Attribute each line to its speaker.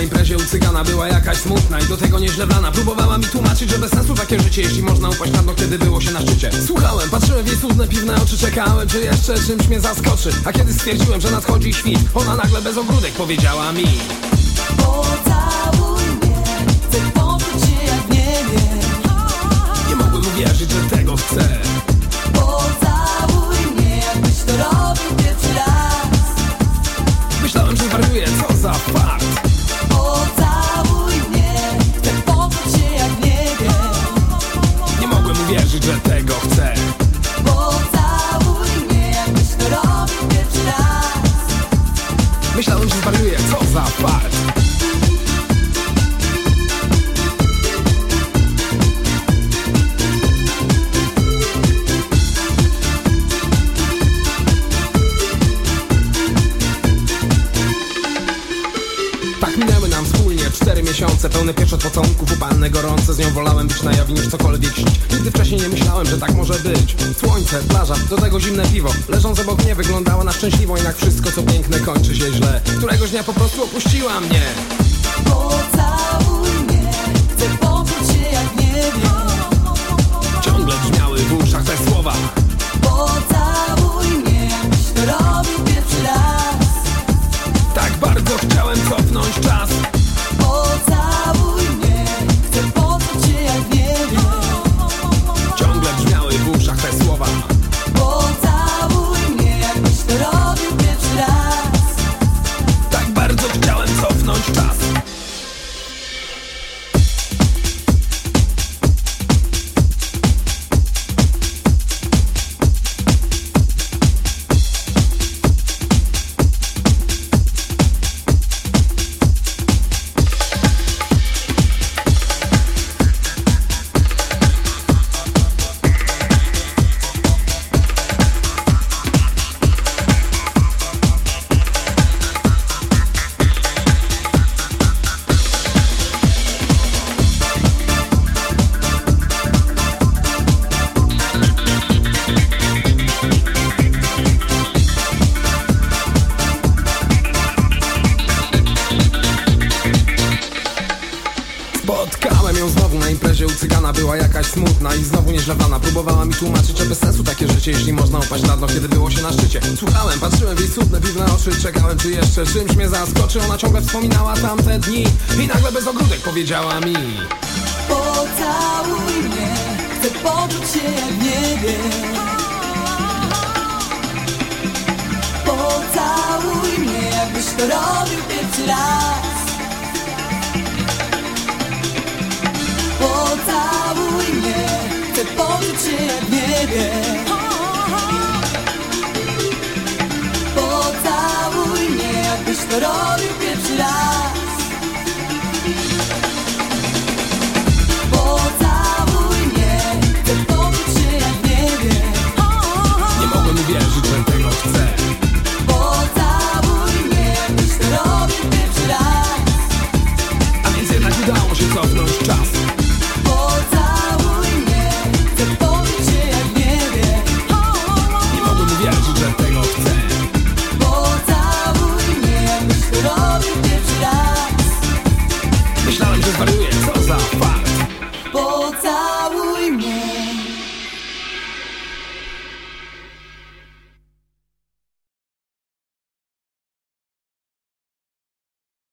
Speaker 1: imprezie u cygana była jakaś smutna i do tego nieźle wlana. Próbowała mi tłumaczyć, że bez sensu takie życie, jeśli można upaść na dno, kiedy było się na szczycie. Słuchałem, patrzyłem w jej cudne piwne oczy, czekałem, czy jeszcze czymś mnie zaskoczy. A kiedy stwierdziłem, że nadchodzi świt, ona nagle bez ogródek powiedziała mi:
Speaker 2: pocałuj mnie, chcę poczuć się jak w niebie.
Speaker 1: Nie mogłem uwierzyć, że tego chcę.
Speaker 2: Pocałuj mnie, jakbyś to robił pierwszy raz.
Speaker 1: Myślałem, że wariuję, co za fart.
Speaker 2: Pocałuj mnie, chcę poczuć się jak w niebie.
Speaker 1: Nie mogłem uwierzyć, że tego chcę.
Speaker 2: Pocałuj mnie, jakbyś to robił pierwszy raz.
Speaker 1: Myślałem, że zwariuję, co za fart. Tak minęły nam wspólnie 4 miesiące, pełne pieszczot pocałunków, upalne, gorące. Z nią wolałem być na jawie niż cokolwiek śnić. Nigdy wcześniej nie myślałem, że tak może być. Słońce, plaża, do tego zimne piwo. Leżąc obok mnie wyglądała na szczęśliwą, jednak wszystko co piękne kończy się źle. Któregoś dnia po prostu opuściła mnie.
Speaker 2: Pocałuj mnie, chcę poczuć się jak w niebie.
Speaker 1: Ciągle brzmiały w uszach te słowa.
Speaker 2: Pocałuj mnie, jakbyś to robił pierwszy raz.
Speaker 1: Tak bardzo chciałem cofnąć czas.
Speaker 2: Pocałuj mnie, chcę poczuć się jak w niebie.
Speaker 1: Ciągle brzmiały w uszach te słowa.
Speaker 2: Pocałuj mnie, jakbyś to robił pierwszy raz.
Speaker 1: Tak bardzo chciałem cofnąć czas. Spotkałem ją znowu na imprezie u cygana, była jakaś smutna i znowu nieźle wlana. Próbowała mi tłumaczyć, że bez sensu takie życie, jeśli można upaść na dno, kiedy było się na szczycie. Słuchałem, patrzyłem w jej cudne piwne oczy, czekałem, czy jeszcze czymś mnie zaskoczy. Ona ciągle wspominała tamte dni i nagle bez ogródek powiedziała mi:
Speaker 2: Pocałuj mnie, chcę poczuć się jak w niebie. Pocałuj mnie, jakbyś to robił pierwszy raz. Pocałuj mnie, chcę poczuć się jak w niebie. Pocałuj mnie, jakbyś to robił